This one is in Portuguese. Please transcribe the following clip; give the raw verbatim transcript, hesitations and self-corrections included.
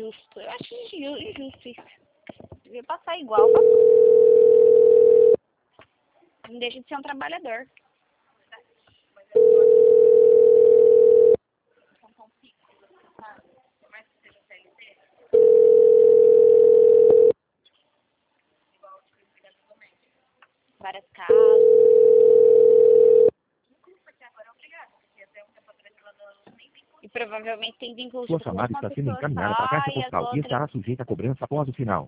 injusto. Eu acho inju- injusto isso. Devia passar igual pra tudo. Não deixa de ser um trabalhador. Várias casas. E provavelmente tem vínculo Sua tipo, com chamada uma está sendo pessoa encaminhada só para a caixa e as postal e outras. estará sujeita a cobrança após o sinal.